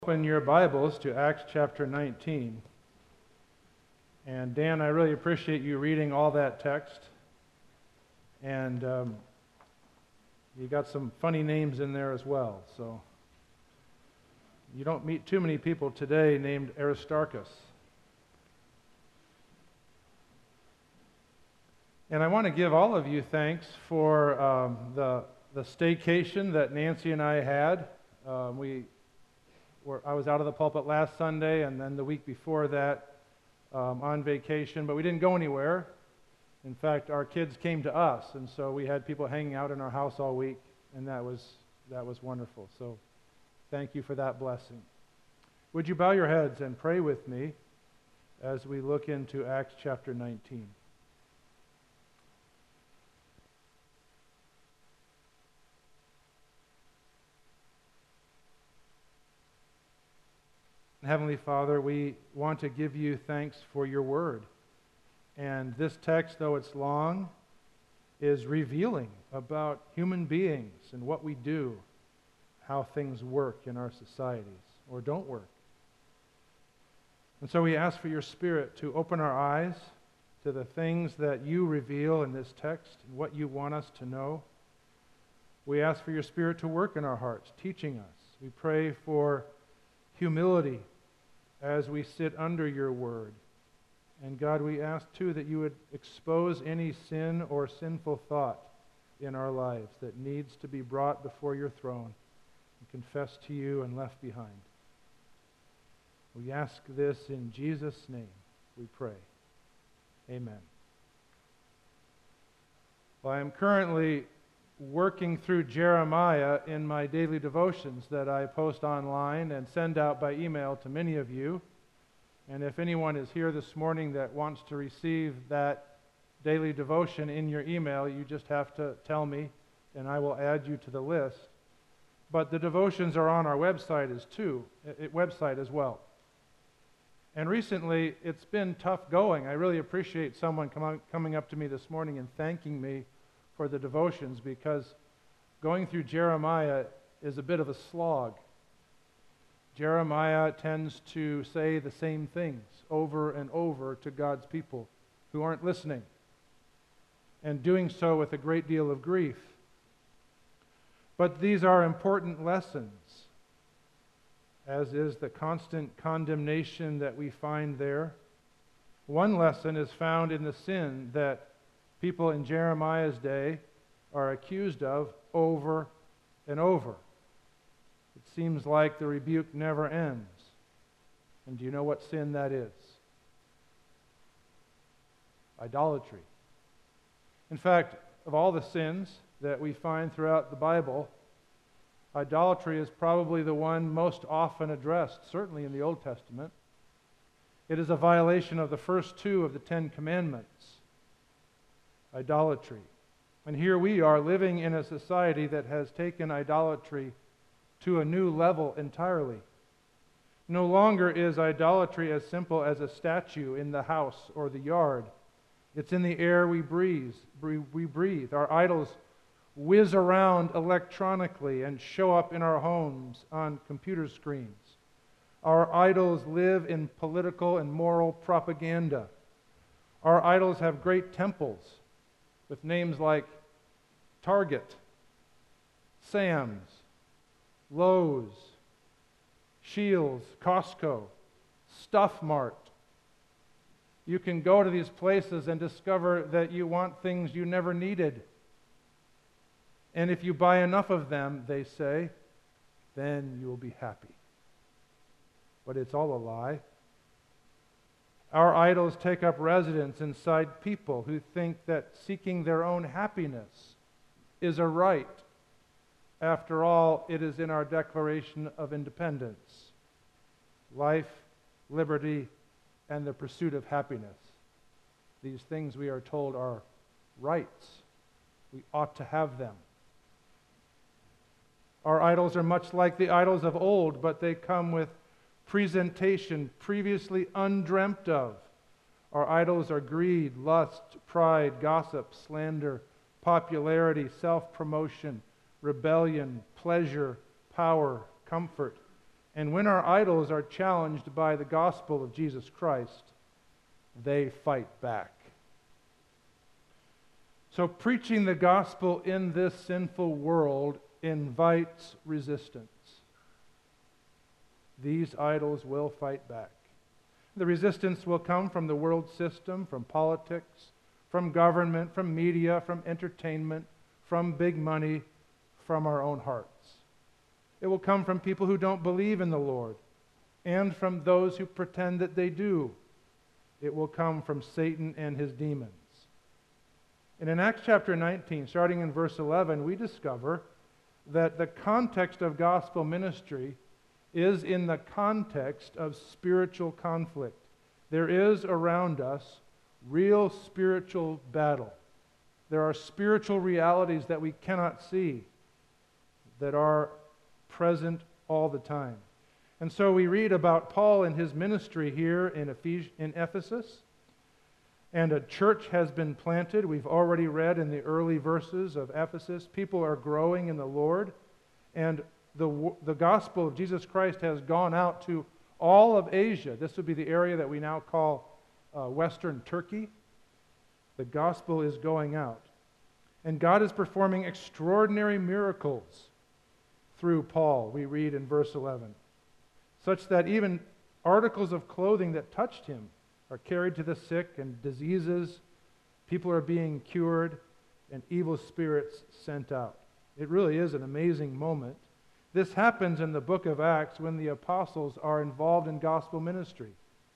Open your Bibles to Acts chapter 19. And Dan, I really appreciate you reading all that text. And you got some funny names in there as well. So you don't meet too many people today named Aristarchus. And I want to give all of you thanks for the staycation that Nancy and I had. I was out of the pulpit last Sunday, and then the week before that on vacation, but we didn't go anywhere. In fact, our kids came to us, and so we had people hanging out in our house all week, and that was wonderful. So thank you for that blessing. Would you bow your heads and pray with me as we look into Acts chapter 19? Heavenly Father, we want to give you thanks for your word. And this text, though it's long, is revealing about human beings and what we do, how things work in our societies or don't work. And so we ask for your Spirit to open our eyes to the things that you reveal in this text and what you want us to know. We ask for your Spirit to work in our hearts, teaching us. We pray for humility as we sit under your word. And God, we ask too that you would expose any sin or sinful thought in our lives that needs to be brought before your throne and confessed to you and left behind. We ask this in Jesus' name, we pray. Amen. Well, I am currently working through Jeremiah in my daily devotions that I post online and send out by email to many of you. And if anyone is here this morning that wants to receive that daily devotion in your email, you just have to tell me and I will add you to the list. But the devotions are on our website as well. And recently it's been tough going. I really appreciate someone coming up to me this morning and thanking me for the devotions, because going through Jeremiah is a bit of a slog. Jeremiah tends to say the same things over and over to God's people who aren't listening, and doing so with a great deal of grief. But these are important lessons, as is the constant condemnation that we find there. One lesson is found in the sin that people in Jeremiah's day are accused of over and over. It seems like the rebuke never ends. And do you know what sin that is? Idolatry. In fact, of all the sins that we find throughout the Bible, idolatry is probably the one most often addressed, certainly in the Old Testament. It is a violation of the first two of the Ten Commandments. Idolatry. And here we are living in a society that has taken idolatry to a new level entirely. No longer is idolatry as simple as a statue in the house or the yard. It's in the air we breathe. Our idols whiz around electronically and show up in our homes on computer screens. Our idols live in political and moral propaganda. Our idols have great temples with names like Target, Sam's, Lowe's, Shields, Costco, Stuff Mart. You can go to these places and discover that you want things you never needed. And if you buy enough of them, they say, then you will be happy. But it's all a lie. Our idols take up residence inside people who think that seeking their own happiness is a right. After all, it is in our Declaration of Independence. Life, liberty, and the pursuit of happiness. These things, we are told, are rights. We ought to have them. Our idols are much like the idols of old, but they come with presentation previously undreamt of. Our idols are greed, lust, pride, gossip, slander, popularity, self-promotion, rebellion, pleasure, power, comfort, And when our idols are challenged by the gospel of Jesus Christ, they fight back. So preaching the gospel in this sinful world invites resistance. These idols will fight back. The resistance will come from the world system, from politics, from government, from media, from entertainment, from big money, from our own hearts. It will come from people who don't believe in the Lord and from those who pretend that they do. It will come from Satan and his demons. And in Acts chapter 19, starting in verse 11, we discover that the context of gospel ministry is in the context of spiritual conflict. There is around us real spiritual battle. There are spiritual realities that we cannot see that are present all the time. And so we read about Paul and his ministry here in Ephesus. And a church has been planted. We've already read in the early verses of Ephesus. People are growing in the Lord. And the gospel of Jesus Christ has gone out to all of Asia. This would be the area that we now call Western Turkey. The gospel is going out. And God is performing extraordinary miracles through Paul, we read in verse 11, such that even articles of clothing that touched him are carried to the sick, and diseases, people are being cured, and evil spirits sent out. It really is an amazing moment. This happens in the book of Acts when the apostles are involved in gospel ministry.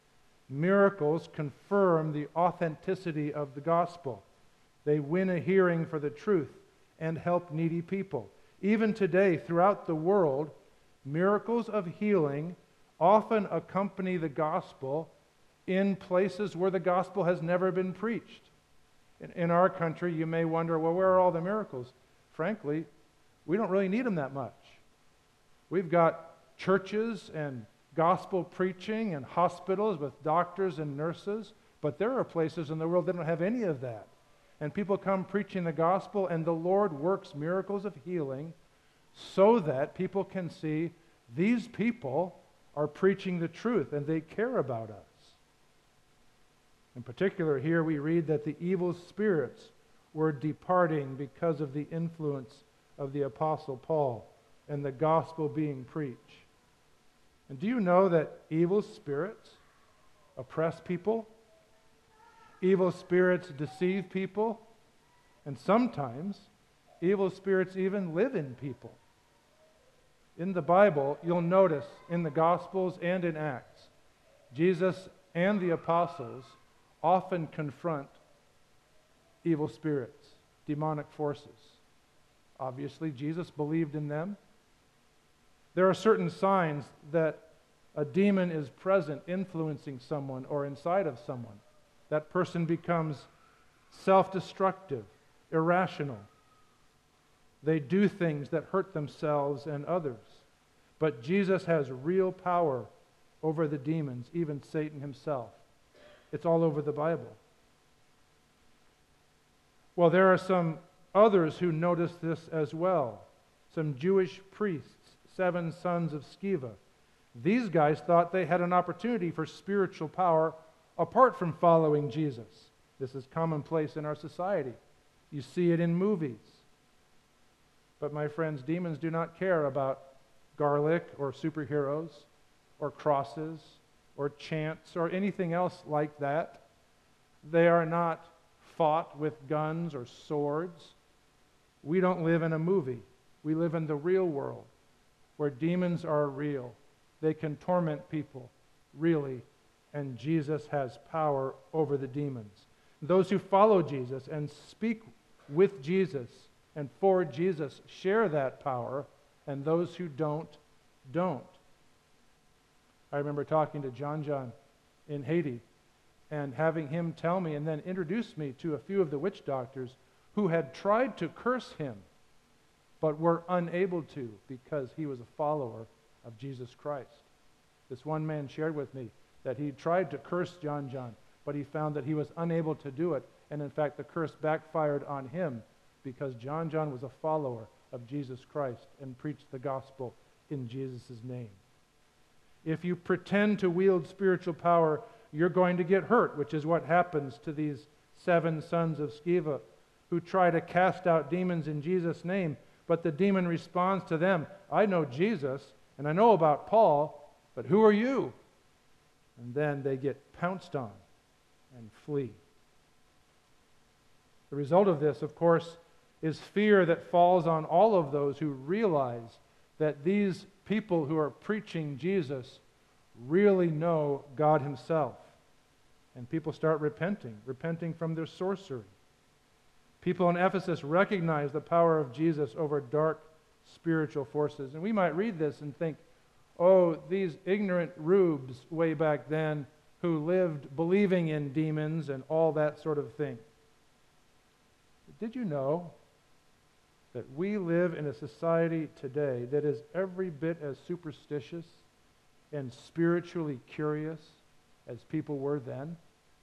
Miracles confirm the authenticity of the gospel. They win a hearing for the truth and help needy people. Even today, throughout the world, miracles of healing often accompany the gospel in places where the gospel has never been preached. In our country, you may wonder, well, where are all the miracles? Frankly, we don't really need them that much. We've got churches and gospel preaching and hospitals with doctors and nurses, but there are places in the world that don't have any of that. And people come preaching the gospel, and the Lord works miracles of healing so that people can see these people are preaching the truth and they care about us. In particular, here we read that the evil spirits were departing because of the influence of the Apostle Paul and the gospel being preached. And do you know that evil spirits oppress people? Evil spirits deceive people, and sometimes evil spirits even live in people. In the Bible, you'll notice in the Gospels and in Acts, Jesus and the apostles often confront evil spirits, demonic forces. Obviously, Jesus believed in them. There are certain signs that a demon is present, influencing someone or inside of someone. That person becomes self-destructive, irrational. They do things that hurt themselves and others. But Jesus has real power over the demons, even Satan himself. It's all over the Bible. Well, there are some others who notice this as well. Some Jewish priests, 7 sons of Sceva. These guys thought they had an opportunity for spiritual power apart from following Jesus. This is commonplace in our society. You see it in movies. But my friends, demons do not care about garlic or superheroes or crosses or chants or anything else like that. They are not fought with guns or swords. We don't live in a movie. We live in the real world where demons are real. They can torment people, really, and Jesus has power over the demons. Those who follow Jesus and speak with Jesus and for Jesus share that power, and those who don't. I remember talking to John in Haiti and having him tell me and then introduce me to a few of the witch doctors who had tried to curse him but were unable to because he was a follower of Jesus Christ. This one man shared with me that he tried to curse John, but he found that he was unable to do it, and in fact the curse backfired on him because John was a follower of Jesus Christ and preached the gospel in Jesus' name. If you pretend to wield spiritual power, you're going to get hurt, which is what happens to these 7 sons of Sceva who try to cast out demons in Jesus' name, but the demon responds to them, I know Jesus, and I know about Paul, but who are you? And then they get pounced on and flee. The result of this, of course, is fear that falls on all of those who realize that these people who are preaching Jesus really know God Himself. And people start repenting from their sorcery. People in Ephesus recognize the power of Jesus over dark spiritual forces. And we might read this and think, oh, these ignorant rubes way back then who lived believing in demons and all that sort of thing. But did you know that we live in a society today that is every bit as superstitious and spiritually curious as people were then?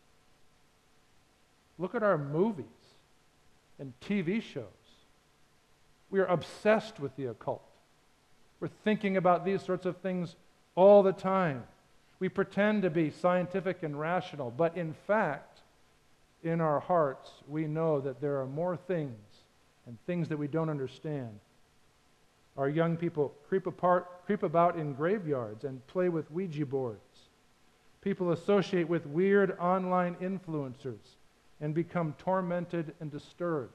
Look at our movies and TV shows. We are obsessed with the occult. We're thinking about these sorts of things all the time. We pretend to be scientific and rational, but in fact, in our hearts, we know that there are more things and things that we don't understand. Our young people creep about in graveyards and play with Ouija boards. People associate with weird online influencers and become tormented and disturbed.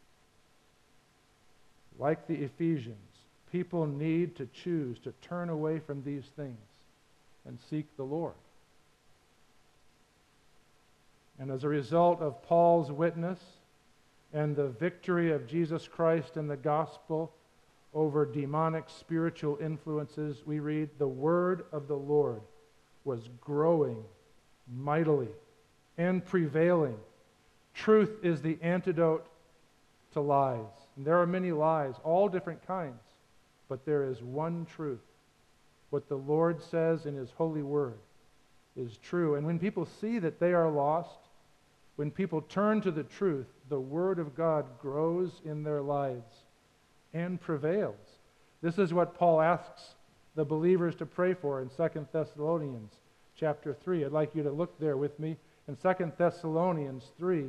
Like the Ephesians, people need to choose to turn away from these things and seek the Lord. And as a result of Paul's witness and the victory of Jesus Christ and the gospel over demonic spiritual influences, we read, the word of the Lord was growing mightily and prevailing. Truth is the antidote to lies. And there are many lies, all different kinds, but there is one truth. What the Lord says in His holy word is true. And when people see that they are lost, when people turn to the truth, the word of God grows in their lives and prevails. This is what Paul asks the believers to pray for in 2 Thessalonians chapter 3. I'd like you to look there with me. In 2 Thessalonians 3,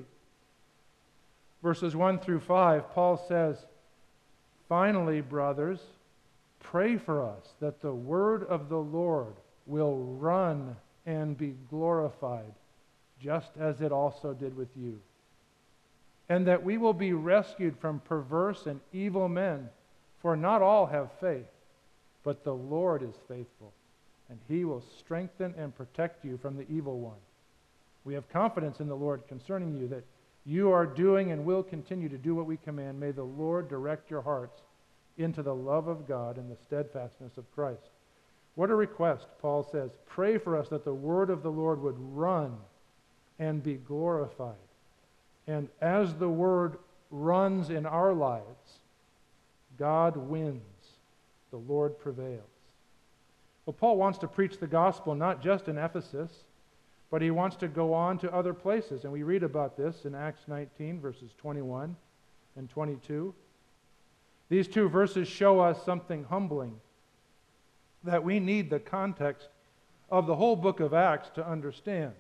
verses 1 through 5, Paul says, finally, brothers, pray for us that the word of the Lord will run and be glorified, just as it also did with you. And that we will be rescued from perverse and evil men, for not all have faith, but the Lord is faithful, and He will strengthen and protect you from the evil one. We have confidence in the Lord concerning you that you are doing and will continue to do what we command. May the Lord direct your hearts into the love of God and the steadfastness of Christ. What a request, Paul says. Pray for us that the word of the Lord would run and be glorified. And as the word runs in our lives, God wins. The Lord prevails. Well, Paul wants to preach the gospel not just in Ephesus, but he wants to go on to other places. And we read about this in Acts 19, verses 21 and 22. These two verses show us something humbling, that we need the context of the whole book of Acts to understand.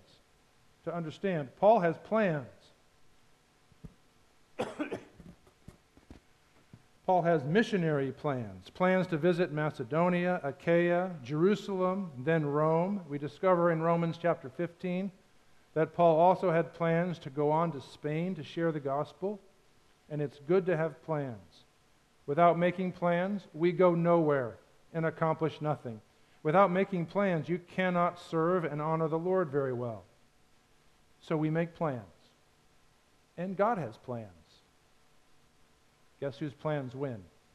Paul has plans. Paul has missionary plans to visit Macedonia, Achaia, Jerusalem, then Rome. We discover in Romans chapter 15 that Paul also had plans to go on to Spain to share the gospel, and it's good to have plans. Without making plans, we go nowhere and accomplish nothing. Without making plans, you cannot serve and honor the Lord very well. So we make plans. And God has plans. Guess whose plans win?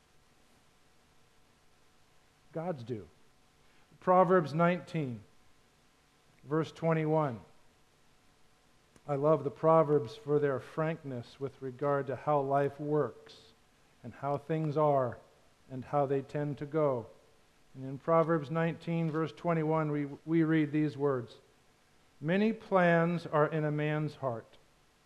God's do. Proverbs 19, verse 21. I love the Proverbs for their frankness with regard to how life works and how things are and how they tend to go. And in Proverbs 19, verse 21, we read these words, many plans are in a man's heart,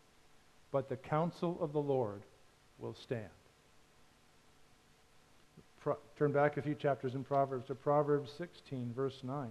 but the counsel of the Lord will stand. Turn back a few chapters in Proverbs to Proverbs 16, verse 9.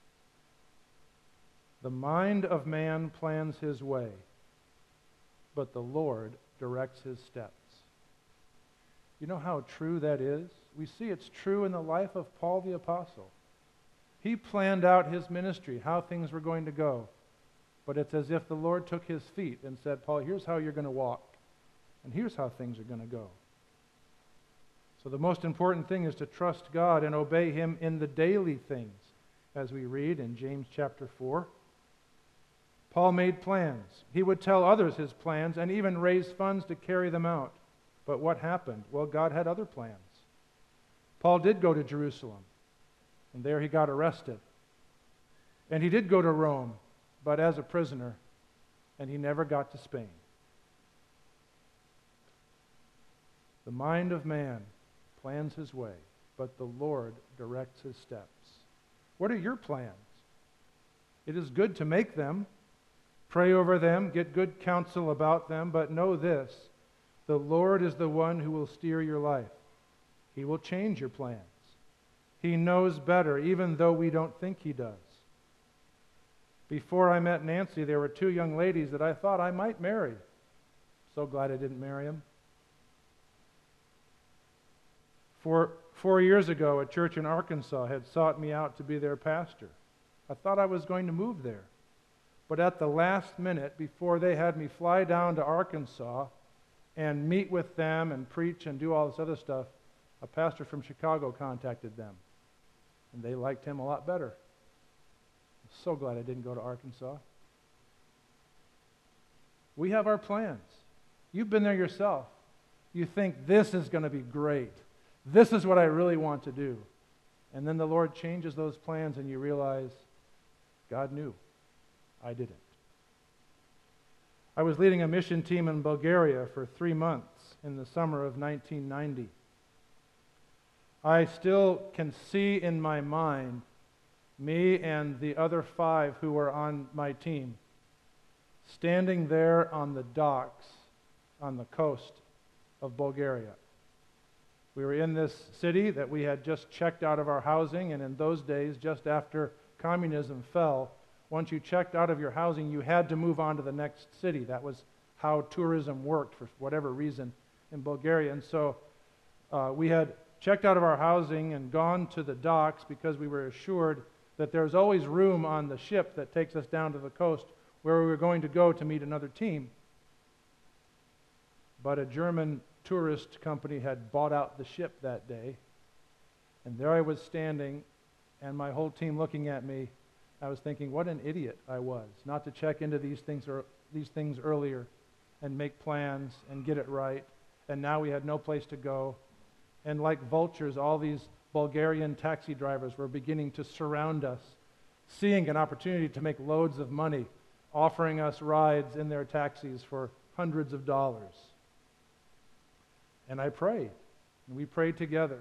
The mind of man plans his way, but the Lord directs his steps. You know how true that is? We see it's true in the life of Paul the Apostle. He planned out his ministry, how things were going to go. But it's as if the Lord took his feet and said, Paul, here's how you're going to walk, and here's how things are going to go. So the most important thing is to trust God and obey Him in the daily things, as we read in James chapter 4. Paul made plans. He would tell others his plans and even raise funds to carry them out. But what happened? Well, God had other plans. Paul did go to Jerusalem, and there he got arrested. And he did go to Rome, but as a prisoner, and he never got to Spain. The mind of man plans his way, but the Lord directs his steps. What are your plans? It is good to make them, pray over them, get good counsel about them, but know this, the Lord is the one who will steer your life. He will change your plans. He knows better, even though we don't think He does. Before I met Nancy, there were two young ladies that I thought I might marry. So glad I didn't marry them. 4 years ago, a church in Arkansas had sought me out to be their pastor. I thought I was going to move there. But at the last minute, before they had me fly down to Arkansas and meet with them and preach and do all this other stuff, a pastor from Chicago contacted them. And they liked him a lot better. I'm so glad I didn't go to Arkansas. We have our plans. You've been there yourself. You think this is going to be great. This is what I really want to do. And then the Lord changes those plans and you realize God knew. I didn't. I was leading a mission team in Bulgaria for 3 months in the summer of 1990. I still can see in my mind me and the other 5 who were on my team standing there on the docks on the coast of Bulgaria. We were in this city that we had just checked out of our housing, and in those days, just after communism fell, once you checked out of your housing, you had to move on to the next city. That was how tourism worked for whatever reason in Bulgaria. And so we had checked out of our housing and gone to the docks because we were assured that there's always room on the ship that takes us down to the coast where we were going to go to meet another team. But a German tourist company had bought out the ship that day, and there I was standing, and my whole team looking at me. I was thinking, what an idiot I was, not to check into these things earlier and make plans and get it right. And now we had no place to go. And like vultures, all these Bulgarian taxi drivers were beginning to surround us, seeing an opportunity to make loads of money, offering us rides in their taxis for hundreds of dollars. And I prayed, and we prayed together.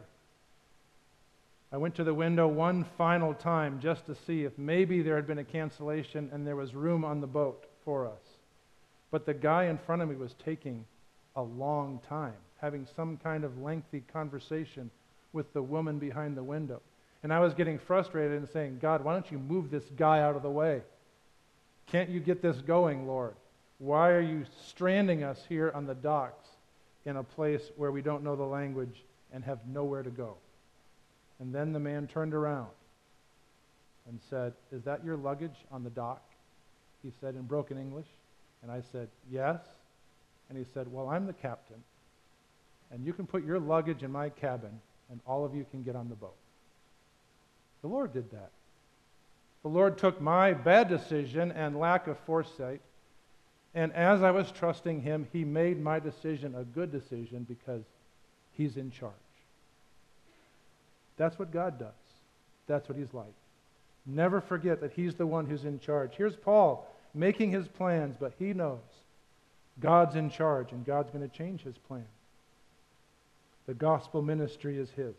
I went to the window one final time just to see if maybe there had been a cancellation and there was room on the boat for us. But the guy in front of me was taking a long time, having some kind of lengthy conversation with the woman behind the window. And I was getting frustrated and saying, God, why don't you move this guy out of the way? Can't you get this going, Lord? Why are you stranding us here on the docks in a place where we don't know the language and have nowhere to go? And then the man turned around and said, is that your luggage on the dock? He said in broken English. And I said, yes. And he said, well, I'm the captain, and you can put your luggage in my cabin, and all of you can get on the boat. The Lord did that. The Lord took my bad decision and lack of foresight, and as I was trusting Him, He made my decision a good decision because He's in charge. That's what God does. That's what He's like. Never forget that He's the one who's in charge. Here's Paul making his plans, but he knows God's in charge and God's going to change his plan. The gospel ministry is his.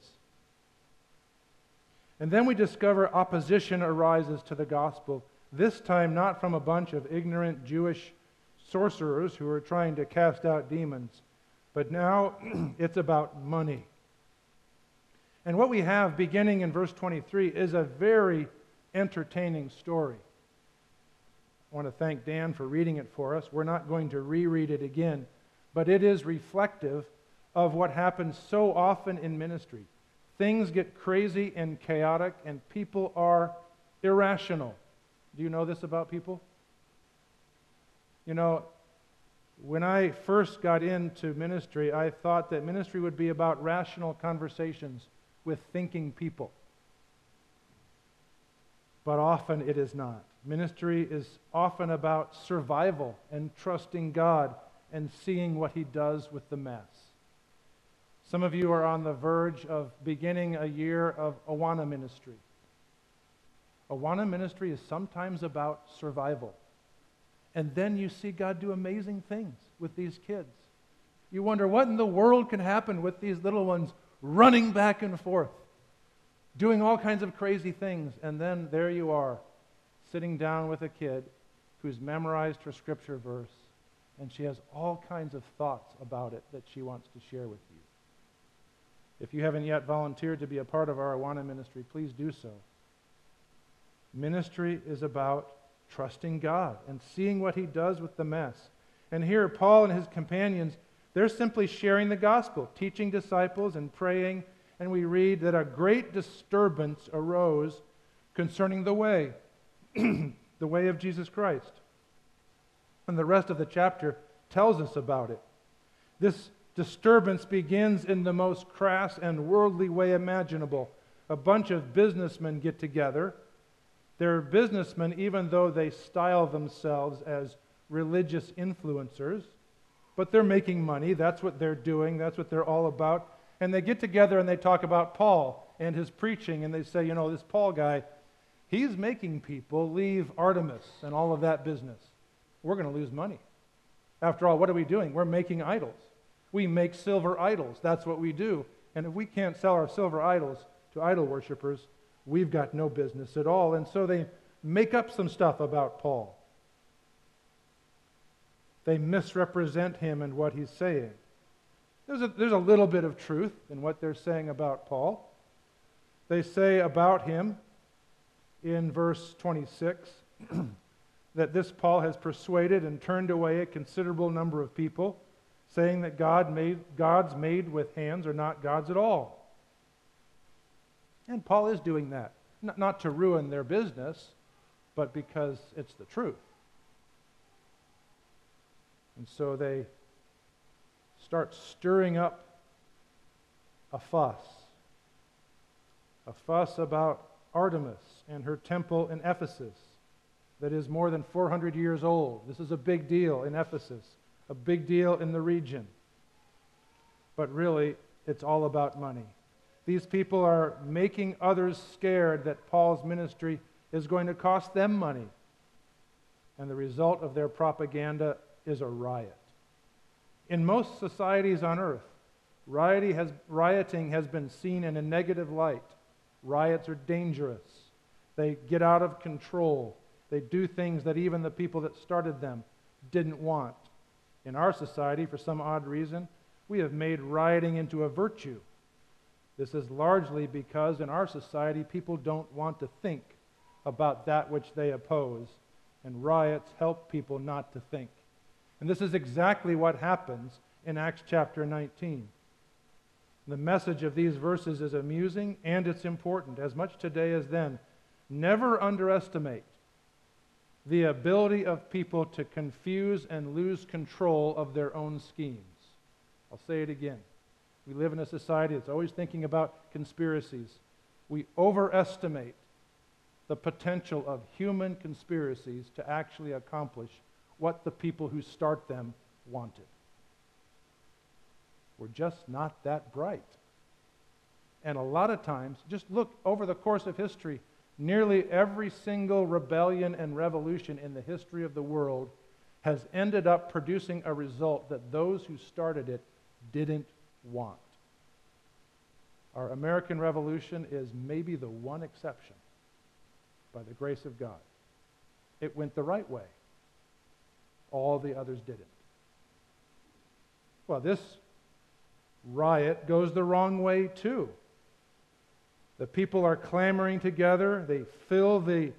And then we discover opposition arises to the gospel, this time not from a bunch of ignorant Jewish sorcerers who are trying to cast out demons, but now it's about money. And what we have beginning in verse 23 is a very entertaining story. I want to thank Dan for reading it for us. We're not going to reread it again, but it is reflective of what happens so often in ministry. Things get crazy and chaotic, and people are irrational. Do you know this about people? You know, when I first got into ministry, I thought that ministry would be about rational conversations with thinking people. But often it is not. Ministry is often about survival and trusting God and seeing what He does with the mess. Some of you are on the verge of beginning a year of Awana ministry. Awana ministry is sometimes about survival. And then you see God do amazing things with these kids. You wonder what in the world can happen with these little ones running back and forth, doing all kinds of crazy things. And then there you are, sitting down with a kid who's memorized her scripture verse, and she has all kinds of thoughts about it that she wants to share with you. If you haven't yet volunteered to be a part of our Awana ministry, please do so. Ministry is about trusting God and seeing what He does with the mess. And here, Paul and his companions, they're simply sharing the gospel, teaching disciples and praying. And we read that a great disturbance arose concerning the way, the way of Jesus Christ. And the rest of the chapter tells us about it. This disturbance begins in the most crass and worldly way imaginable. A bunch of businessmen get together. They're businessmen even though they style themselves as religious influencers, but they're making money. That's what they're doing. That's what they're all about. And they get together and they talk about Paul and his preaching, and they say, you know, this Paul guy, he's making people leave Artemis and all of that business. We're going to lose money. After all, what are we doing? We're making idols. We make silver idols. That's what we do. And if we can't sell our silver idols to idol worshipers, we've got no business at all. And so they make up some stuff about Paul. They misrepresent him and what he's saying. There's a little bit of truth in what they're saying about Paul. They say about him in verse 26 that this Paul has persuaded and turned away a considerable number of people, saying that gods made with hands are not gods at all. And Paul is doing that, not to ruin their business, but because it's the truth. And so they start stirring up a fuss about Artemis and her temple in Ephesus that is more than 400 years old. This is a big deal in Ephesus, a big deal in the region. But really, it's all about money. These people are making others scared that Paul's ministry is going to cost them money. And the result of their propaganda is a riot. In most societies on earth, rioting has been seen in a negative light. Riots are dangerous. They get out of control. They do things that even the people that started them didn't want. In our society, for some odd reason, we have made rioting into a virtue. This is largely because in our society, people don't want to think about that which they oppose, and riots help people not to think. And this is exactly what happens in Acts chapter 19. The message of these verses is amusing and it's important, as much today as then. Never underestimate the ability of people to confuse and lose control of their own schemes. I'll say it again. We live in a society that's always thinking about conspiracies. We overestimate the potential of human conspiracies to actually accomplish what the people who start them wanted. We're just not that bright. And a lot of times, just look over the course of history, nearly every single rebellion and revolution in the history of the world has ended up producing a result that those who started it didn't want. Our American Revolution is maybe the one exception, by the grace of God. It went the right way. All the others didn't. Well, this riot goes the wrong way too. The people are clamoring together. They fill the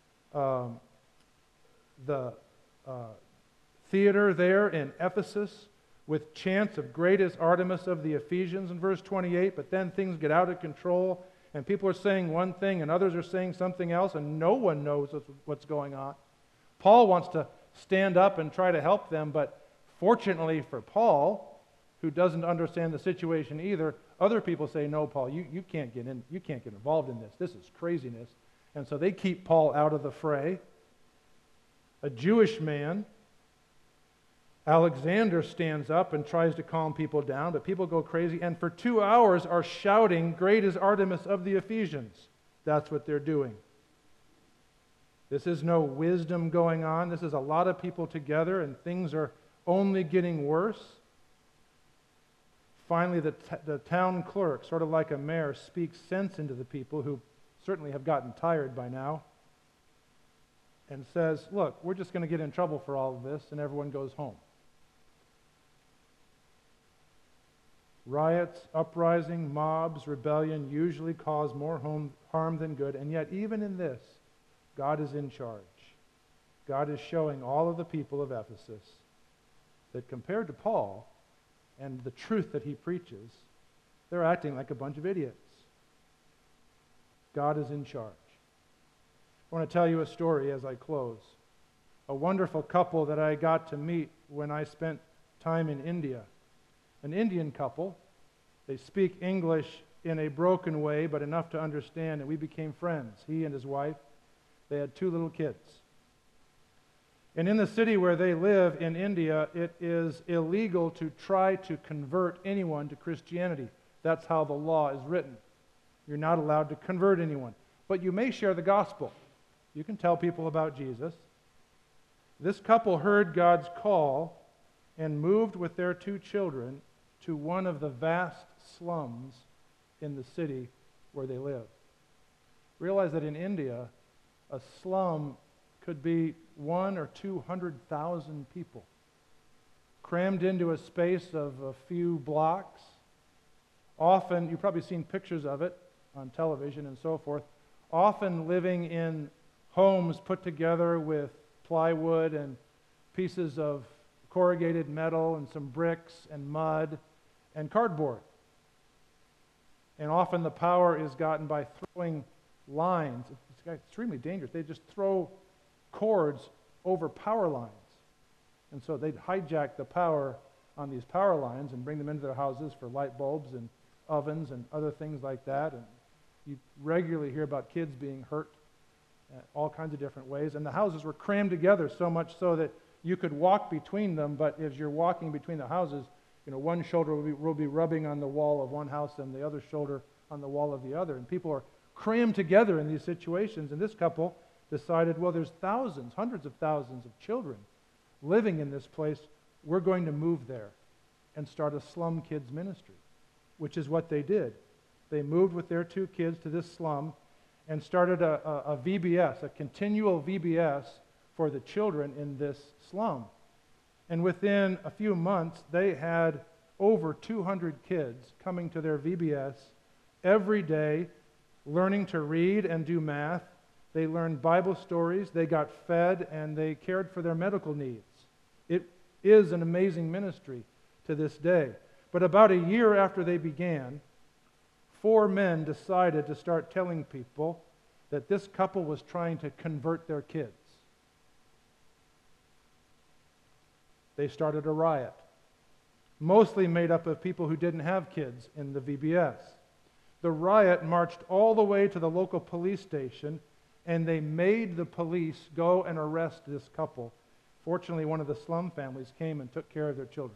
theater there in Ephesus with chants of "Great is Artemis of the Ephesians" in verse 28, but then things get out of control, and people are saying one thing and others are saying something else, and no one knows what's going on. Paul wants to stand up and try to help them, but fortunately for Paul, who doesn't understand the situation either, other people say, "No, Paul, you can't get involved in this. This is craziness." And so they keep Paul out of the fray. A Jewish man, Alexander, stands up and tries to calm people down, but people go crazy and for 2 hours are shouting, "Great is Artemis of the Ephesians." That's what they're doing. This is no wisdom going on. This is a lot of people together, and things are only getting worse. Finally, the town clerk, sort of like a mayor, speaks sense into the people who certainly have gotten tired by now and says, "Look, we're just going to get in trouble for all of this," and everyone goes home. Riots, uprising, mobs, rebellion usually cause more harm than good, and yet even in this, God is in charge. God is showing all of the people of Ephesus that compared to Paul and the truth that he preaches, they're acting like a bunch of idiots. God is in charge. I want to tell you a story as I close. A wonderful couple that I got to meet when I spent time in India. An Indian couple. They speak English in a broken way, but enough to understand, and we became friends, he and his wife. They had 2 little kids. And in the city where they live in India, it is illegal to try to convert anyone to Christianity. That's how the law is written. You're not allowed to convert anyone. But you may share the gospel. You can tell people about Jesus. This couple heard God's call and moved with their 2 children to one of the vast slums in the city where they live. Realize that in India, a slum could be 100,000 or 200,000 people crammed into a space of a few blocks. Often, you've probably seen pictures of it on television and so forth, often living in homes put together with plywood and pieces of corrugated metal and some bricks and mud and cardboard. And often the power is gotten by throwing lines. It's extremely dangerous. They just throw cords over power lines. And so they'd hijack the power on these power lines and bring them into their houses for light bulbs and ovens and other things like that. And you regularly hear about kids being hurt all kinds of different ways. And the houses were crammed together so much so that you could walk between them, but as you're walking between the houses, one shoulder will be rubbing on the wall of one house and the other shoulder on the wall of the other. And people are crammed together in these situations. And this couple decided, well, there's thousands, hundreds of thousands of children living in this place. We're going to move there and start a slum kids ministry, which is what they did. They moved with their 2 kids to this slum and started a VBS, a continual VBS for the children in this slum. And within a few months, they had over 200 kids coming to their VBS every day, learning to read and do math. They learned Bible stories, they got fed, and they cared for their medical needs. It is an amazing ministry to this day. But about a year after they began, 4 men decided to start telling people that this couple was trying to convert their kids. They started a riot, mostly made up of people who didn't have kids in the VBS. The riot marched all the way to the local police station, and they made the police go and arrest this couple. Fortunately, one of the slum families came and took care of their children.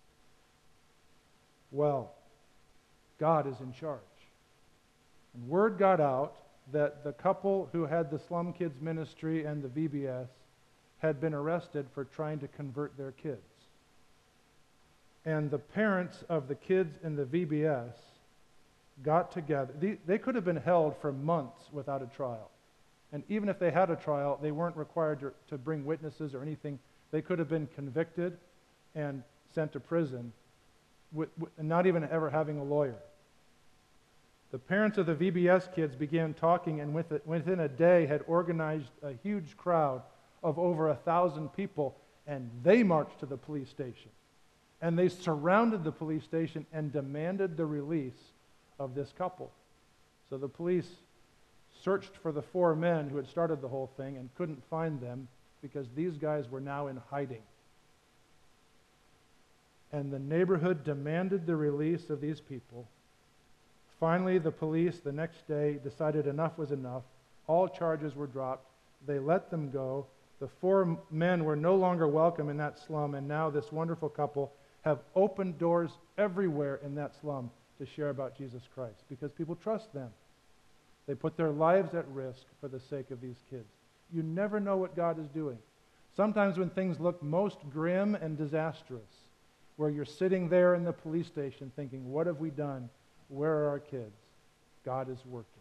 Well, God is in charge. And word got out that the couple who had the Slum Kids Ministry and the VBS had been arrested for trying to convert their kids. And the parents of the kids in the VBS got together. They could have been held for months without a trial. And even if they had a trial, they weren't required to bring witnesses or anything. They could have been convicted and sent to prison, not even ever having a lawyer. The parents of the VBS kids began talking, and within a day had organized a huge crowd of over 1,000 people, and they marched to the police station. And they surrounded the police station and demanded the release of this couple. So the police searched for the 4 men who had started the whole thing and couldn't find them because these guys were now in hiding. And the neighborhood demanded the release of these people. Finally, the police the next day decided enough was enough. All charges were dropped. They let them go. The 4 men were no longer welcome in that slum, and now this wonderful couple have opened doors everywhere in that slum to share about Jesus Christ because people trust them. They put their lives at risk for the sake of these kids. You never know what God is doing. Sometimes when things look most grim and disastrous, where you're sitting there in the police station thinking, what have we done? Where are our kids? God is working.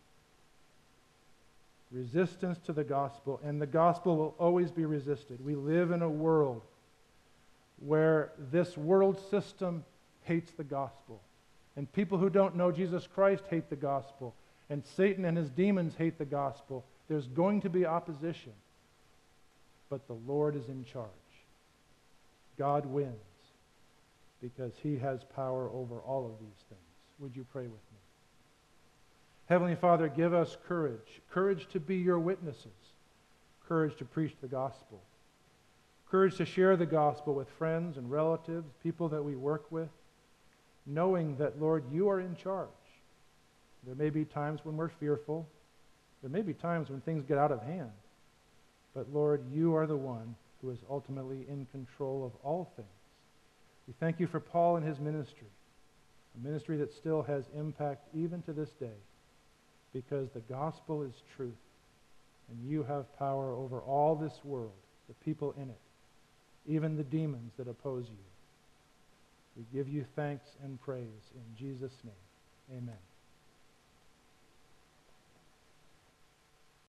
Resistance to the gospel, and the gospel will always be resisted. We live in a world where this world system hates the gospel. And people who don't know Jesus Christ hate the gospel. And Satan and his demons hate the gospel. There's going to be opposition. But the Lord is in charge. God wins because he has power over all of these things. Would you pray with me? Heavenly Father, give us courage. Courage to be your witnesses. Courage to preach the gospel. Courage to share the gospel with friends and relatives, people that we work with, knowing that, Lord, you are in charge. There may be times when we're fearful. There may be times when things get out of hand. But, Lord, you are the one who is ultimately in control of all things. We thank you for Paul and his ministry, a ministry that still has impact even to this day, because the gospel is truth, and you have power over all this world, the people in it, even the demons that oppose you. We give you thanks and praise in Jesus' name. Amen.